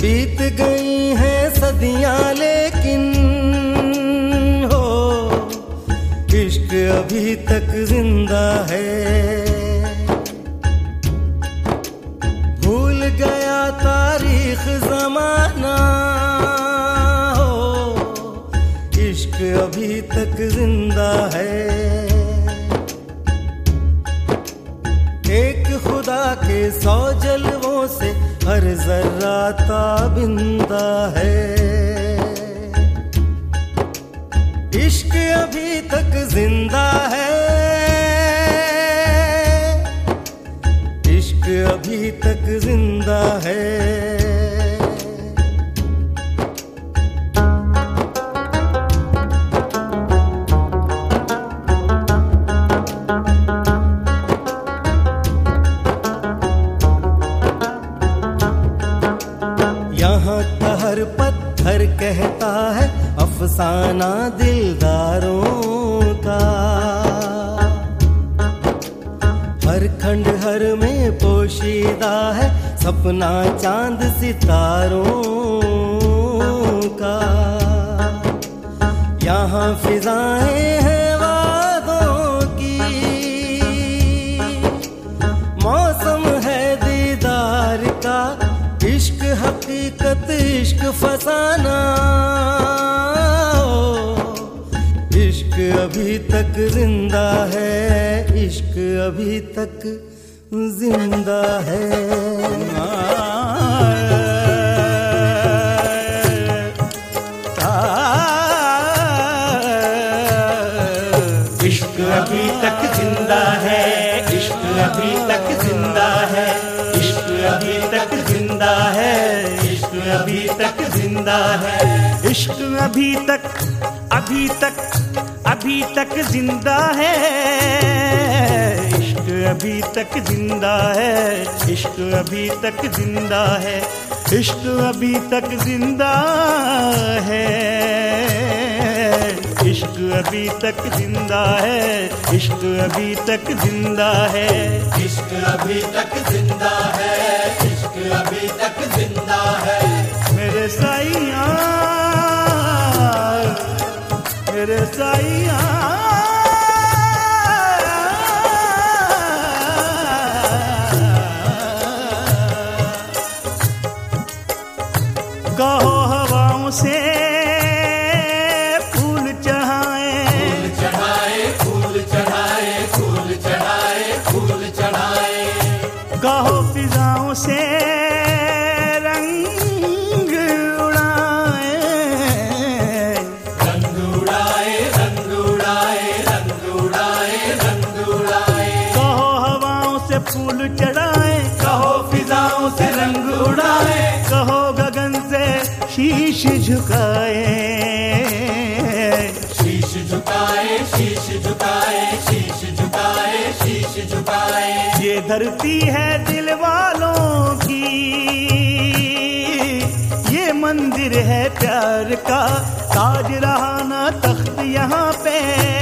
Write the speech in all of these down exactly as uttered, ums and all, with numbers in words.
बीत गई हैं सदियां लेकिन हो इश्क अभी तक जिंदा है। भूल गया तारीख जमाना हो इश्क अभी तक जिंदा है। एक खुदा के सौ जलवों से हर जर्रा ताबिंदा है। इश्क अभी तक जिंदा है। इश्क अभी तक जिंदा है। यहाँ का हर पत्थर कहता है अफसाना दिलदारों का। हर खंडहर में पोशीदा है सपना चांद सितारों का। यहाँ फिजाएं हैं वादों की, मौसम है दीदार का। इश्क हकीकत इश्क फसाना, इश्क अभी तक जिंदा है। इश्क अभी तक जिंदा है। इश्क अभी तक जिंदा है। इश्क अभी तक जिंदा है। इश्क अभी तक जिंदा है। इश्क अभी तक जिंदा है। इश्क अभी तक अभी तक अभी तक जिंदा है। इश्क अभी तक जिंदा है। इश्क अभी तक जिंदा है। इश्क अभी तक जिंदा है। इश्क अभी तक जिंदा है। इश्क अभी तक जिंदा है। इश्क अभी तक जिंदा है। इश्क अभी तक जिंदा है। मेरे साईया मेरे साईया कहो हवाओं से फूल चढ़ाए। फूल चढ़ाए फूल चढ़ाए फूल चढ़ाए फूल चढ़ाए। कहो फिजाओं से रंग उड़ाए। रंग उड़ाए रंग उड़ाए रंग उड़ाए रंग उड़ाए। कहो हवाओं से फूल चढ़ाए। कहो फिजाओं से रंग उड़ाए। कहो गगन से शीश झुकाए। शीश झुकाए शीश झुकाए शीश झुकाए शीश झुकाए। ये धरती है दिल वालों की, ये मंदिर है प्यार का। ताज रहा ना तख्त यहाँ पे।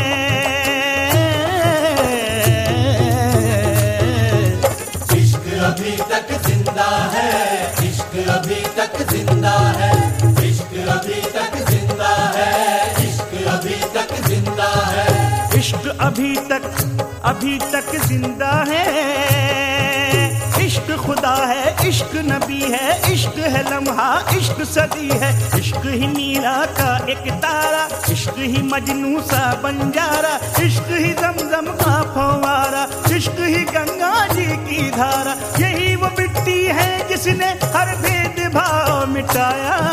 इश्क अभी तक जिंदा है। इश्क अभी तक जिंदा है। इश्क अभी तक जिंदा है। इश्क अभी तक जिंदा है। इश्क अभी तक अभी तक जिंदा है। इश्क खुदा है। इश्क नबी है। इश्क है लम्हा। इश्क सदी है। इश्क ही मीरा का एक तारा। इश्क ही मजनू सा बंजारा। इश्क ही जमजम का फव्वारा। इश्क ही गंगा जी की धारा। यही वो मिट्टी है जिसने हर भेदभाव मिटाया।